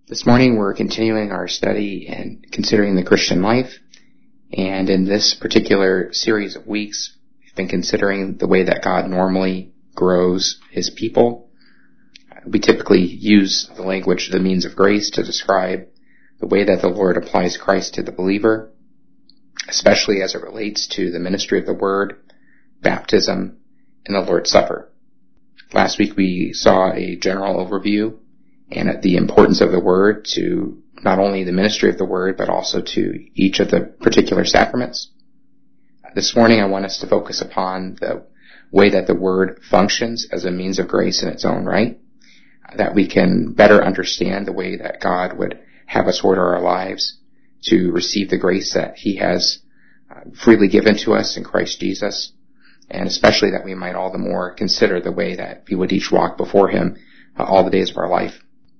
This morning we're continuing our study and considering the Christian life, and in this particular series of weeks we've been considering the way that God normally grows His people. We typically use the language the means of grace to describe the way that the Lord applies Christ to the believer, especially as it relates to the ministry of the Word, baptism, and the Lord's Supper. Last week we saw a general overview and the importance of the Word to not only the ministry of the Word, but also to each of the particular sacraments. This morning I want us to focus upon the way that the Word functions as a means of grace in its own right, that we can better understand the way that God would have us order our lives to receive the grace that He has freely given to us in Christ Jesus, and especially that we might all the more consider the way that we would each walk before Him all the days of our life.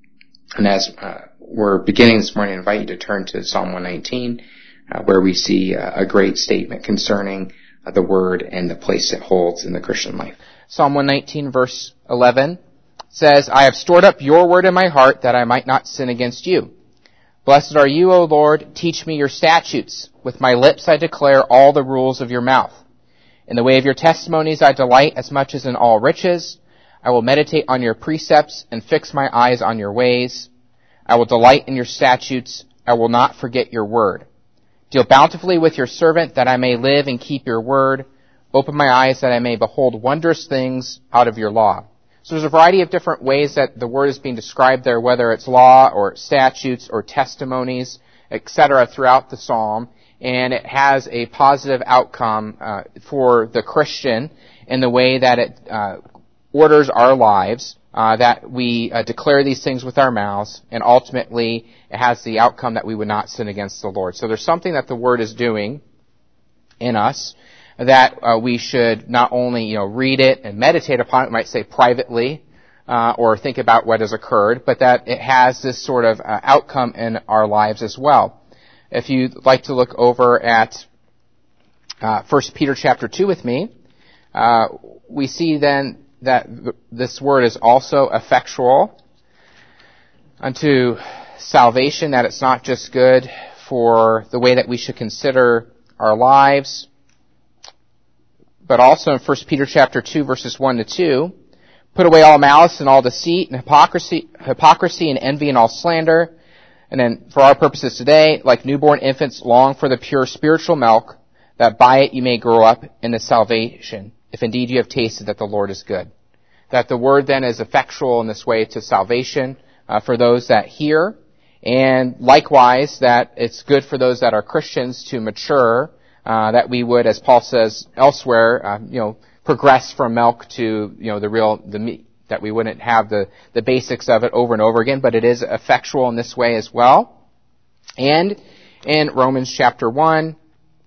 And as we're beginning this morning, I invite you to turn to Psalm 119, where we see a great statement concerning the Word and the place it holds in the Christian life. Psalm 119 verse 11 says, I have stored up your word in my heart that I might not sin against you. Blessed are you, O Lord, teach me your statutes. With my lips I declare all the rules of your mouth. In the way of your testimonies I delight as much as in all riches. I will meditate on your precepts and fix my eyes on your ways. I will delight in your statutes. I will not forget your word. Deal bountifully with your servant that I may live and keep your word. Open my eyes that I may behold wondrous things out of your law. So there's a variety of different ways that the word is being described there, whether it's law or statutes or testimonies, etc., throughout the psalm. And it has a positive outcome for the Christian in the way that it orders our lives, that we declare these things with our mouths, and ultimately it has the outcome that we would not sin against the Lord. So there's something that the Word is doing in us that we should not only read it and meditate upon it, we might say privately, or think about what has occurred, but that it has this sort of outcome in our lives as well. If you'd like to look over at 1 Peter chapter 2 with me, we see then that this word is also effectual unto salvation, that it's not just good for the way that we should consider our lives, but also in 1 Peter chapter 2 verses 1 to 2, put away all malice and all deceit and hypocrisy and envy and all slander. And then for our purposes today, like newborn infants, long for the pure spiritual milk, that by it you may grow up into salvation, if indeed you have tasted that the Lord is good. That the word then is effectual in this way to salvation for those that hear, and likewise that it's good for those that are Christians to mature, that we would, as Paul says elsewhere, progress from milk to the meat, that we wouldn't have the basics of it over and over again, but it is effectual in this way as well. And in Romans chapter 1,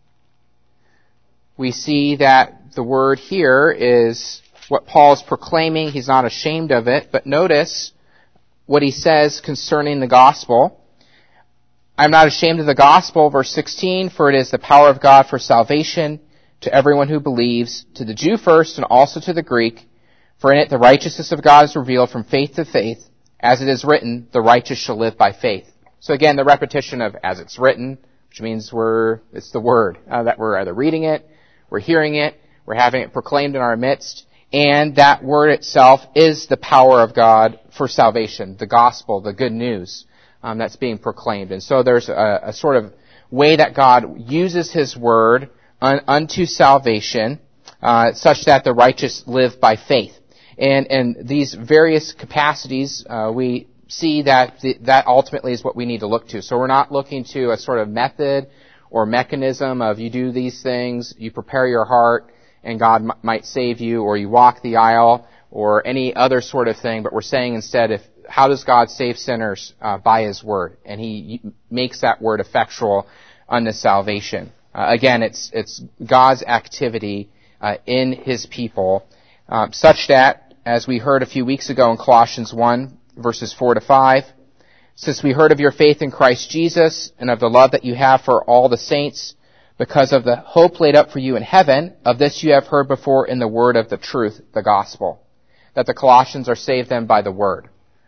we see that the word here is what Paul is proclaiming. He's not ashamed of it, but notice what he says concerning the gospel. I'm not ashamed of the gospel, verse 16, for it is the power of God for salvation to everyone who believes, to the Jew first and also to the Greek. For in it the righteousness of God is revealed from faith to faith. As it is written, the righteous shall live by faith. So again, the repetition of as it's written, which means it's the word, that we're either reading it, we're hearing it, we're having it proclaimed in our midst, and that word itself is the power of God for salvation, the gospel, the good news that's being proclaimed. And so there's a sort of way that God uses His word unto salvation, such that the righteous live by faith. And in these various capacities, we see that that ultimately is what we need to look to. So we're not looking to a sort of method or mechanism of you do these things, you prepare your heart, and God might save you, or you walk the aisle, or any other sort of thing. But we're saying instead, how does God save sinners? By His word. And He makes that word effectual unto salvation. Again, it's God's activity in His people, such that, as we heard a few weeks ago in Colossians 1, verses 4 to 5, since we heard of your faith in Christ Jesus and of the love that you have for all the saints, because of the hope laid up for you in heaven, of this you have heard before in the word of the truth, the gospel. That the Colossians are saved then by the word.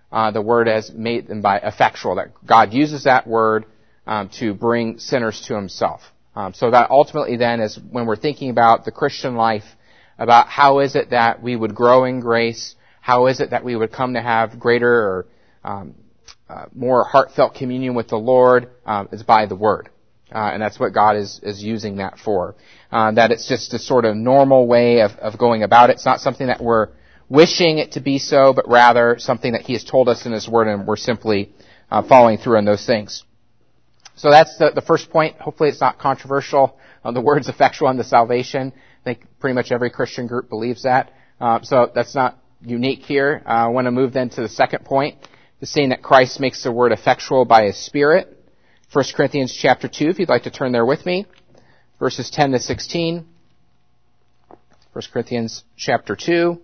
the word has made them by effectual, that God uses that word to bring sinners to himself. So that ultimately then is when we're thinking about the Christian life, about how is it that we would grow in grace, how is it that we would come to have greater or more heartfelt communion with the Lord, is by the word. And that's what God is using that for. That it's just a sort of normal way of going about it. It's not something that we're wishing it to be so, but rather something that he has told us in his word, and we're simply following through on those things. So that's the first point. Hopefully it's not controversial. The word's effectual unto salvation. I think pretty much every Christian group believes that. So that's not unique here. I want to move then to the second point, the saying that Christ makes the word effectual by his Spirit. 1 Corinthians chapter 2, if you'd like to turn there with me, verses 10 to 16. 1 Corinthians chapter 2,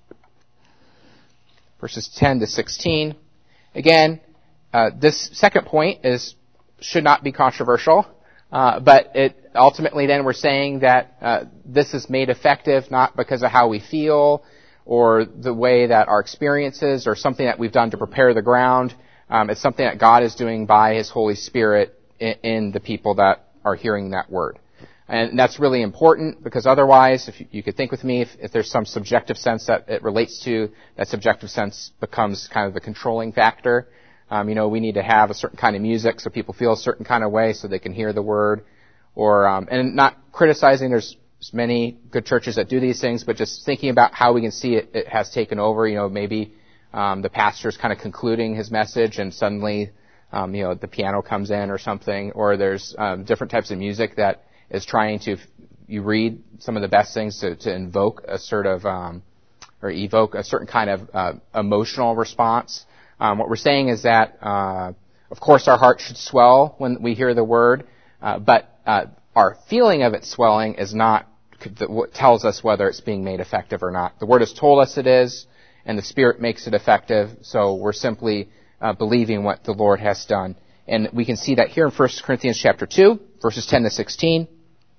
verses 10 to 16. Again, this second point should not be controversial, but it ultimately then we're saying that this is made effective not because of how we feel or the way that our experiences or something that we've done to prepare the ground. It's something that God is doing by his Holy Spirit in the people that are hearing that word. And that's really important because otherwise, if you could think with me, if there's some subjective sense that it relates to, that subjective sense becomes kind of the controlling factor. We need to have a certain kind of music so people feel a certain kind of way so they can hear the word. Or, and not criticizing, there's many good churches that do these things, but just thinking about how we can see it has taken over. Maybe the pastor's kind of concluding his message and suddenly, the piano comes in or something, or there's different types of music that is trying to, you read some of the best things to invoke a sort of, or evoke a certain kind of emotional response. What we're saying is that, of course, our heart should swell when we hear the word, but our feeling of it swelling is not what tells us whether it's being made effective or not. The word has told us it is, and the Spirit makes it effective, so we're simply believing what the Lord has done. And we can see that here in 1 Corinthians chapter 2, verses 10 to 16. It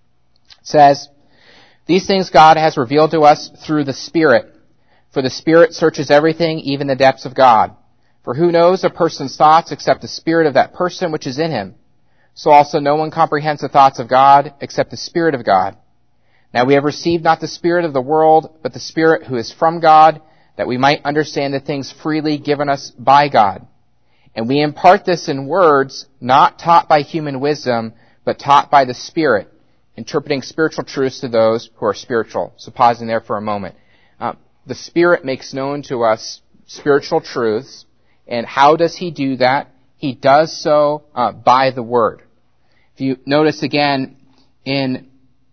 says, "These things God has revealed to us through the Spirit. For the Spirit searches everything, even the depths of God. For who knows a person's thoughts except the spirit of that person which is in him? So also no one comprehends the thoughts of God except the Spirit of God. Now we have received not the spirit of the world, but the Spirit who is from God, that we might understand the things freely given us by God. And we impart this in words not taught by human wisdom, but taught by the Spirit, interpreting spiritual truths to those who are spiritual." So pausing there for a moment. The Spirit makes known to us spiritual truths. And how does he do that? He does so by the word. If you notice again in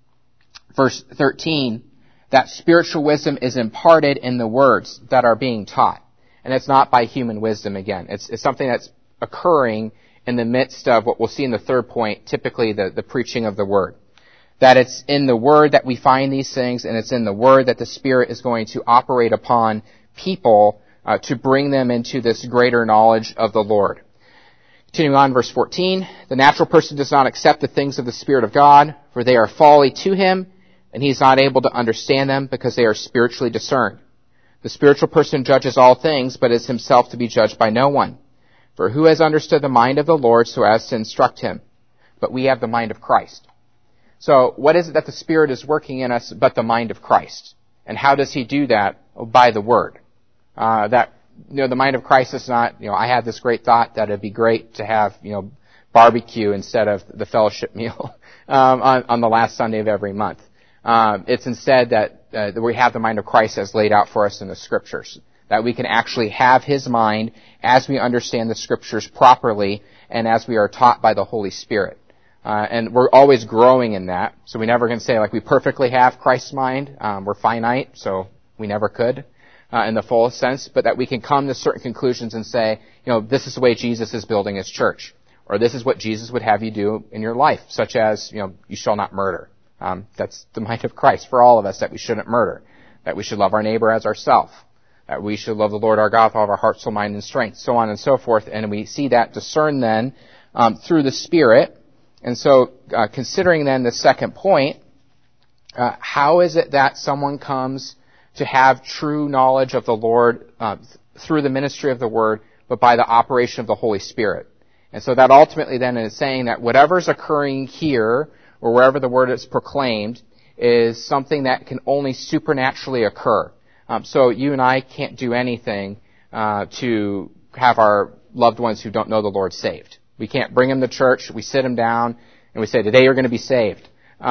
verse 13, that spiritual wisdom is imparted in the words that are being taught. And it's not by human wisdom again. It's something that's occurring in the midst of what we'll see in the third point, typically the preaching of the word. That it's in the word that we find these things, and it's in the word that the Spirit is going to operate upon people to bring them into this greater knowledge of the Lord. Continuing on, verse 14, "The natural person does not accept the things of the Spirit of God, for they are folly to him, and he is not able to understand them because they are spiritually discerned. The spiritual person judges all things, but is himself to be judged by no one. For who has understood the mind of the Lord so as to instruct him? But we have the mind of Christ." So what is it that the Spirit is working in us but the mind of Christ? And how does he do that? By the word. The mind of Christ is not, I had this great thought that it'd be great to have, barbecue instead of the fellowship meal on the last Sunday of every month. It's instead that we have the mind of Christ as laid out for us in the Scriptures, that we can actually have his mind as we understand the Scriptures properly and as we are taught by the Holy Spirit. And we're always growing in that, so we never can say we perfectly have Christ's mind. We're finite, so we never could in the fullest sense, but that we can come to certain conclusions and say, this is the way Jesus is building his church, or this is what Jesus would have you do in your life, such as, you shall not murder. That's the mind of Christ for all of us, that we shouldn't murder, that we should love our neighbor as ourselves, that we should love the Lord our God with all of our heart, soul, mind, and strength, so on and so forth. And we see that discerned then through the Spirit. And so, considering then the second point, how is it that someone comes to have true knowledge of the Lord through the ministry of the Word, but by the operation of the Holy Spirit. And so that ultimately then is saying that whatever's occurring here, or wherever the Word is proclaimed, is something that can only supernaturally occur. So you and I can't do anything to have our loved ones who don't know the Lord saved. We can't bring them to church. We sit them down and we say, today you're going to be saved.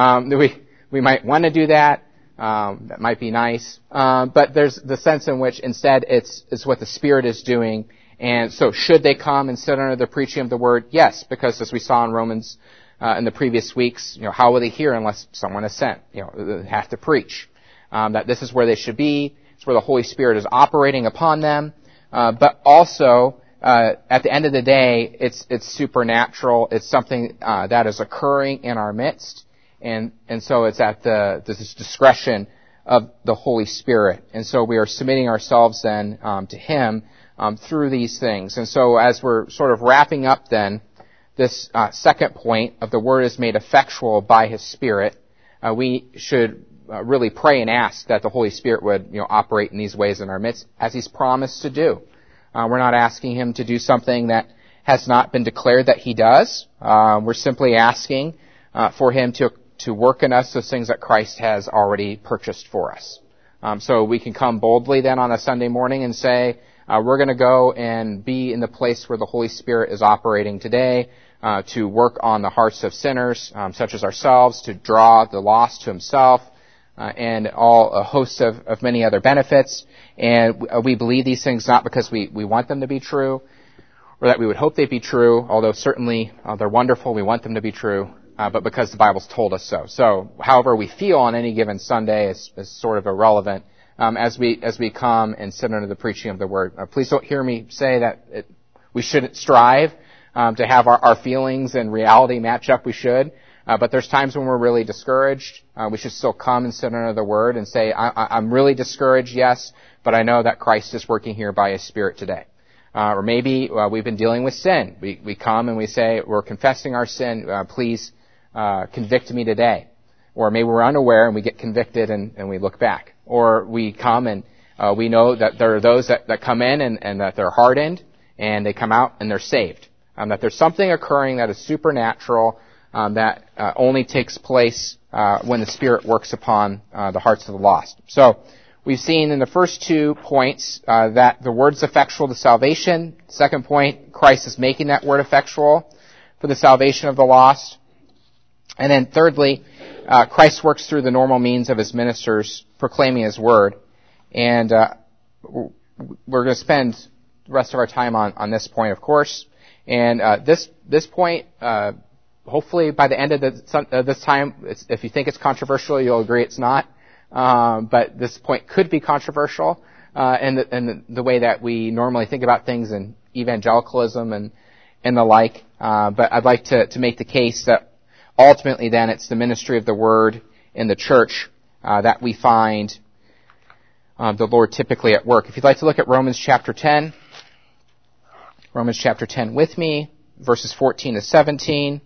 We might want to do that. That might be nice. But there's the sense in which instead it's what the Spirit is doing. And so should they come and sit under the preaching of the Word? Yes, because as we saw in Romans in the previous weeks, how will they hear unless someone is sent? They have to preach. That this is where they should be. It's where the Holy Spirit is operating upon them. But also, at the end of the day, it's supernatural. It's something that is occurring in our midst. And so it's at the discretion of the Holy Spirit. And so we are submitting ourselves then to Him through these things. And so as we're sort of wrapping up then this second point of the Word is made effectual by His Spirit, we should really pray and ask that the Holy Spirit would operate in these ways in our midst as He's promised to do. We're not asking Him to do something that has not been declared that He does. We're simply asking for Him to work in us those things that Christ has already purchased for us. So we can come boldly then on a Sunday morning and say, we're going to go and be in the place where the Holy Spirit is operating today to work on the hearts of sinners, such as ourselves, to draw the lost to Himself, and a host of many other benefits. And we believe these things not because we want them to be true, or that we would hope they'd be true, although certainly they're wonderful, we want them to be true, but because the Bible's told us so. So however we feel on any given Sunday is sort of irrelevant as we come and sit under the preaching of the Word. Please don't hear me say that we shouldn't strive to have our feelings and reality match up. We should. But there's times when we're really discouraged. We should still come and sit under the Word and say, I'm really discouraged, yes, but I know that Christ is working here by His Spirit today. Or maybe we've been dealing with sin. We come and we say, we're confessing our sin. Please convict me today. Or maybe we're unaware and we get convicted and we look back. Or we come and we know that there are those that come in and that they're hardened and they come out and they're saved. That there's something occurring that is supernatural that only takes place when the Spirit works upon the hearts of the lost. So we've seen in the first 2 points that the Word's effectual to salvation. Second point, Christ is making that Word effectual for the salvation of the lost. And then thirdly, Christ works through the normal means of His ministers proclaiming His Word. And we're going to spend the rest of our time on this point, of course. And this point, hopefully by the end of this time, if you think it's controversial, you'll agree it's not. But this point could be controversial in the way that we normally think about things in evangelicalism and the like. But I'd like to make the case that ultimately then it's the ministry of the Word in the church that we find the Lord typically at work. If you'd like to look at Romans chapter 10 with me, verses 14 to 17.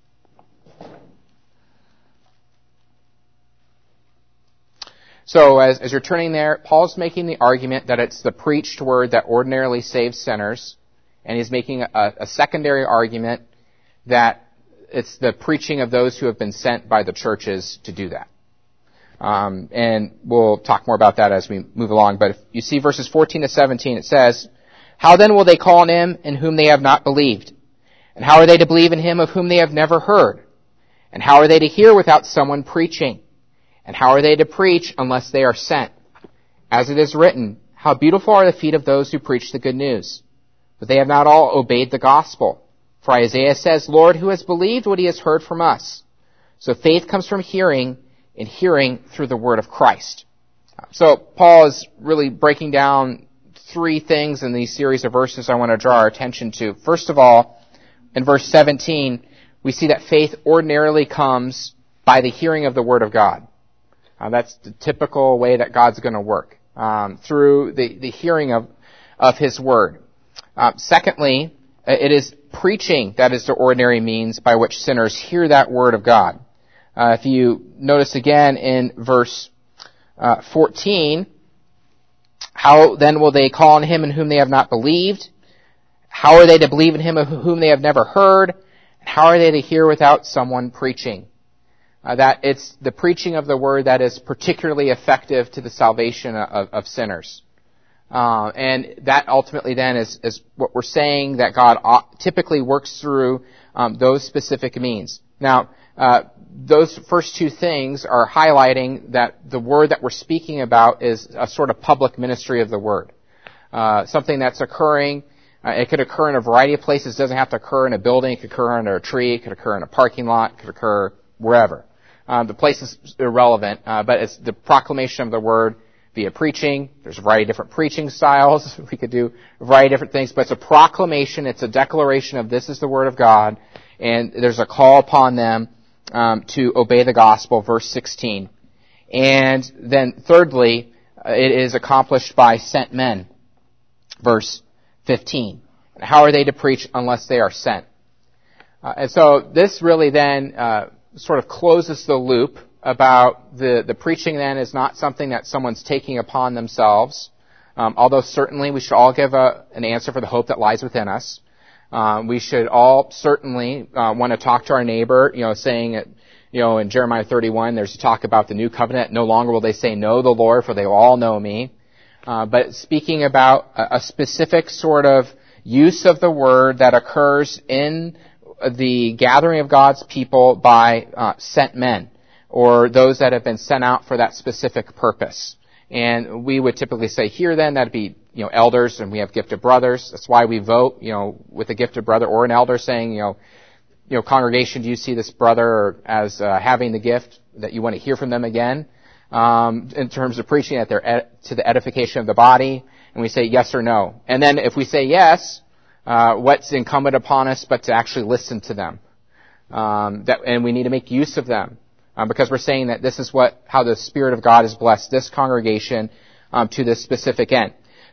So as you're turning there, Paul's making the argument that it's the preached word that ordinarily saves sinners, and he's making a secondary argument that it's the preaching of those who have been sent by the churches to do that. And we'll talk more about that as we move along. But if you see verses 14 to 17, it says, "How then will they call on Him in whom they have not believed? And how are they to believe in Him of whom they have never heard? And how are they to hear without someone preaching? And how are they to preach unless they are sent? As it is written, how beautiful are the feet of those who preach the good news. But they have not all obeyed the gospel. For Isaiah says, Lord, who has believed what he has heard from us? So faith comes from hearing, and hearing through the word of Christ." So Paul is really breaking down 3 things in these series of verses I want to draw our attention to. First of all, in verse 17, we see that faith ordinarily comes by the hearing of the word of God. That's the typical way that God's going to work, through the hearing of His word. Secondly, it is preaching that is the ordinary means by which sinners hear that word of God. If you notice again in verse 14, How then will they call on him in whom they have not believed? How are they to believe in him of whom they have never heard? And how are they to hear without someone preaching? That it's the preaching of the word that is particularly effective to the salvation of sinners. And that ultimately then is what we're saying, that God typically works through those specific means. Now, those first two things are highlighting that the word that we're speaking about is a sort of public ministry of the word. Something that's occurring. It could occur in a variety of places. It doesn't have to occur in a building. It could occur under a tree. It could occur in a parking lot. It could occur wherever. The place is irrelevant, but it's the proclamation of the word via preaching. There's a variety of different preaching styles. We could do a variety of different things, but it's a proclamation. It's a declaration of this is the word of God, and there's a call upon them to obey the gospel, verse 16. And then thirdly, it is accomplished by sent men, verse 15. How are they to preach unless they are sent? And so this really then sort of closes the loop about the preaching then is not something that someone's taking upon themselves, although certainly we should all give an answer for the hope that lies within us. We should all certainly want to talk to our neighbor, saying that, in Jeremiah 31, there's a talk about the new covenant. No longer will they say, know the Lord, for they will all know me. But speaking about a specific sort of use of the word that occurs in the gathering of God's people by sent men, or those that have been sent out for that specific purpose. And we would typically say here then, that'd be, elders, and we have gifted brothers. That's why we vote, with a gifted brother or an elder saying, congregation, do you see this brother as having the gift that you want to hear from them again? In terms of preaching at to the edification of the body, and we say yes or no. And then if we say yes, what's incumbent upon us but to actually listen to them? And we need to make use of them. Because we're saying that this is how the Spirit of God has blessed this congregation to this specific end.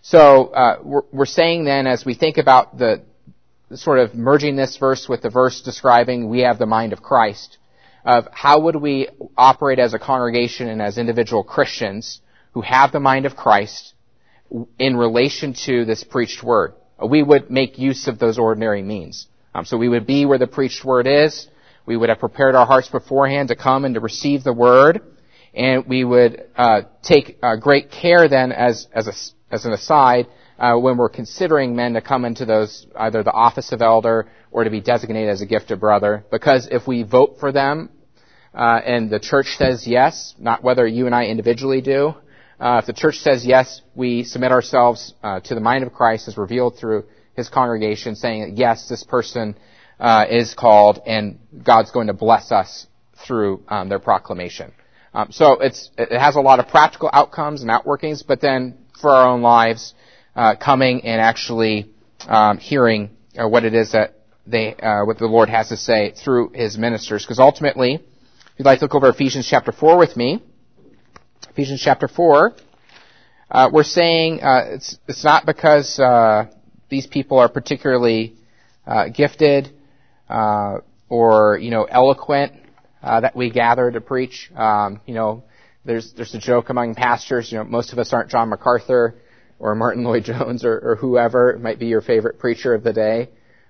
So we're saying then, as we think about the sort of merging this verse with the verse describing we have the mind of Christ, of how would we operate as a congregation and as individual Christians who have the mind of Christ in relation to this preached word. We would make use of those ordinary means. So we would be where the preached word is. We would have prepared our hearts beforehand to come and to receive the word, and we would take great care then, as an aside, when we're considering men to come into those either the office of elder or to be designated as a gifted brother. Because if we vote for them and the church says yes, not whether you and I individually do, if the church says yes, we submit ourselves to the mind of Christ as revealed through His congregation, saying yes, this person is called, and God's going to bless us through their proclamation. So it has a lot of practical outcomes and outworkings, but then for our own lives, coming and actually hearing what it is that what the Lord has to say through His ministers. Because ultimately, if you'd like to look over Ephesians chapter 4 with me, Ephesians chapter 4, we're saying it's not because these people are particularly gifted or eloquent that we gather to preach. There's a joke among pastors. Most of us aren't John MacArthur or Martin Lloyd-Jones or whoever might be your favorite preacher of the day.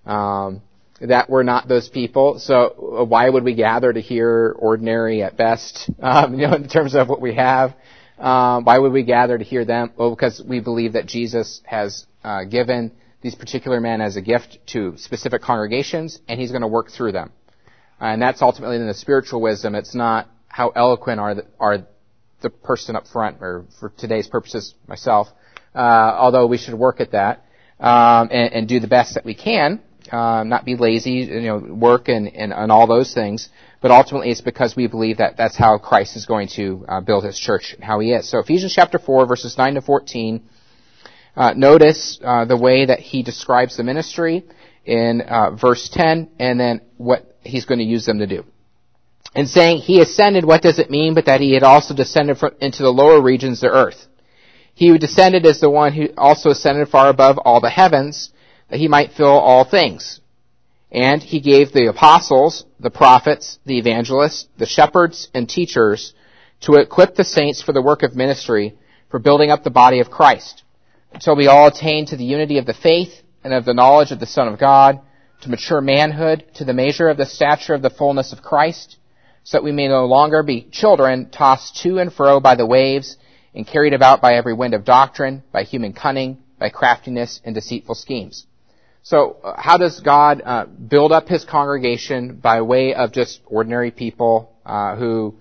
That we're not those people. So why would we gather to hear ordinary at best? In terms of what we have, why would we gather to hear them? Well, because we believe that Jesus has given these particular men as a gift to specific congregations, and He's going to work through them. And that's ultimately in the spiritual wisdom. It's not how eloquent are the person up front, or for today's purposes, myself. Although we should work at that and do the best that we can, not be lazy, work and all those things. But ultimately, it's because we believe that that's how Christ is going to build His church and how He is. So Ephesians chapter 4, verses 9 to 14. Notice the way that he describes the ministry in verse 10, and then what he's going to use them to do. And saying, He ascended, what does it mean but that He had also descended into the lower regions of the earth? He who descended is the one who also ascended far above all the heavens, that He might fill all things. And He gave the apostles, the prophets, the evangelists, the shepherds, and teachers to equip the saints for the work of ministry, for building up the body of Christ, until we all attain to the unity of the faith and of the knowledge of the Son of God, to mature manhood, to the measure of the stature of the fullness of Christ, so that we may no longer be children, tossed to and fro by the waves, and carried about by every wind of doctrine, by human cunning, by craftiness and deceitful schemes. So, how does God build up His congregation by way of just ordinary people who,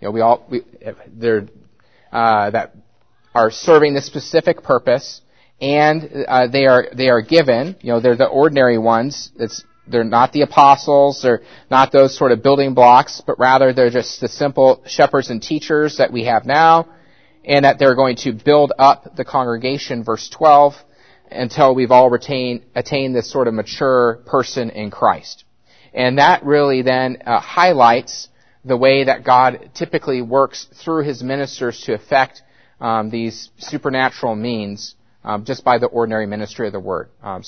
that are serving this specific purpose, and they are given, they're the ordinary ones. They're not the apostles, they're not those sort of building blocks, but rather they're just the simple shepherds and teachers that we have now, and that they're going to build up the congregation, verse 12, until we've all attained this sort of mature person in Christ. And that really then highlights the way that God typically works through His ministers to effect these supernatural means just by the ordinary ministry of the Word.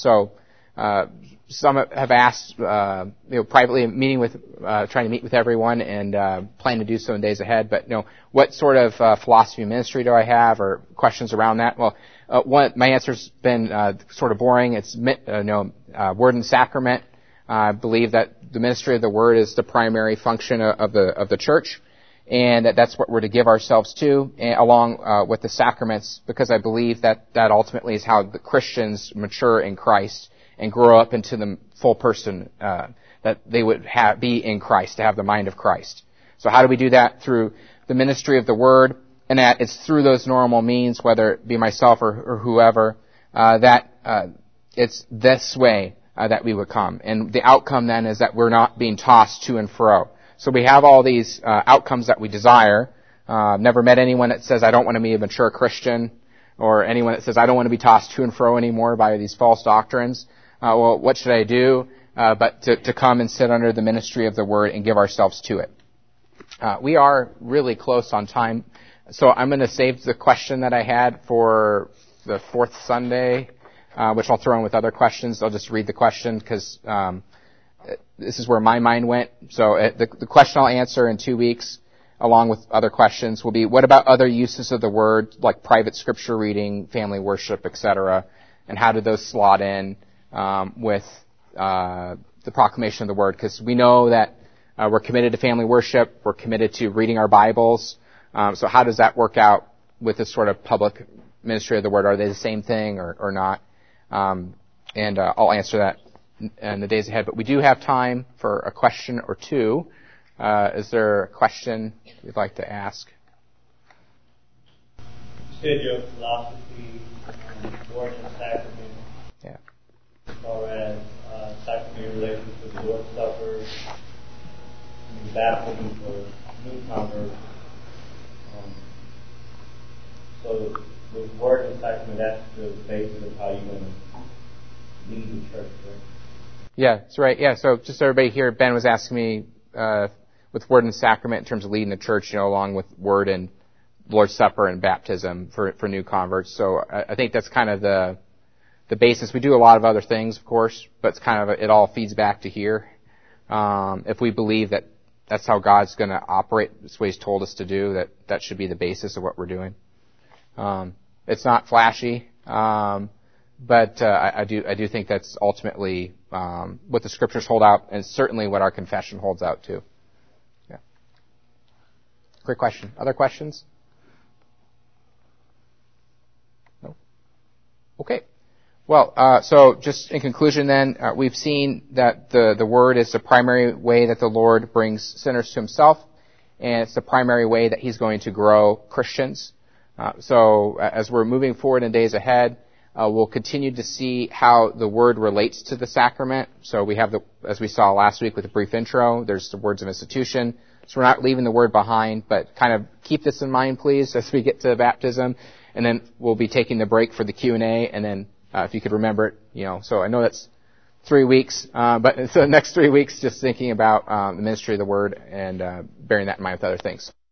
Some have asked, privately, trying to meet with everyone and plan to do so in days ahead. But what sort of philosophy of ministry do I have, or questions around that? Well, my answer's been sort of boring. It's Word and Sacrament. I believe that the ministry of the Word is the primary function of the church, and that's what we're to give ourselves to, along with the sacraments, because I believe that ultimately is how the Christians mature in Christ and grow up into the full person that they would be in Christ, to have the mind of Christ. So how do we do that? Through the ministry of the Word, and that it's through those normal means, whether it be myself or whoever, that it's this way that we would come. And the outcome then is that we're not being tossed to and fro. So we have all these outcomes that we desire. Never met anyone that says, I don't want to be a mature Christian, or anyone that says, I don't want to be tossed to and fro anymore by these false doctrines. Well, what should I do? But to come and sit under the ministry of the Word and give ourselves to it. We are really close on time, so I'm going to save the question that I had for the fourth Sunday, which I'll throw in with other questions. I'll just read the question because this is where my mind went. So the question I'll answer in 2 weeks, along with other questions, will be, what about other uses of the Word, like private scripture reading, family worship, etc., and how do those slot in with the proclamation of the Word? Because we know that we're committed to family worship, we're committed to reading our Bibles. So how does that work out with this sort of public ministry of the Word? Are they the same thing or not? And I'll answer that in the days ahead. But we do have time for a question or two. Is there a question you'd like to ask? You said your philosophy on Word and Sacrament. Yeah. As far as sacrament in relation to the Lord's Supper, and baptism for new converts. So with Word and Sacrament, that's the basis of how you're going to lead the church, right? Yeah, that's right. Yeah, so just so everybody here, Ben was asking me with Word and Sacrament in terms of leading the church, along with Word and Lord's Supper and baptism for new converts. So I think that's kind of the basis. We do a lot of other things, of course, but it's kind of it all feeds back to here. If we believe that that's how God's going to operate, this way He's told us to do, that should be the basis of what we're doing. It's not flashy, but I do think that's ultimately what the Scriptures hold out, and certainly what our confession holds out too. Yeah. Great question. Other questions? No? Okay. Well, so just in conclusion then, we've seen that the Word is the primary way that the Lord brings sinners to Himself, and it's the primary way that He's going to grow Christians. So as we're moving forward in days ahead, we'll continue to see how the Word relates to the sacrament. So we have as we saw last week with a brief intro, there's the words of institution. So we're not leaving the Word behind, but kind of keep this in mind, please, as we get to baptism. And then we'll be taking the break for the Q&A, and then if you could remember it, so I know that's 3 weeks, but so the next 3 weeks, just thinking about the ministry of the Word and bearing that in mind with other things.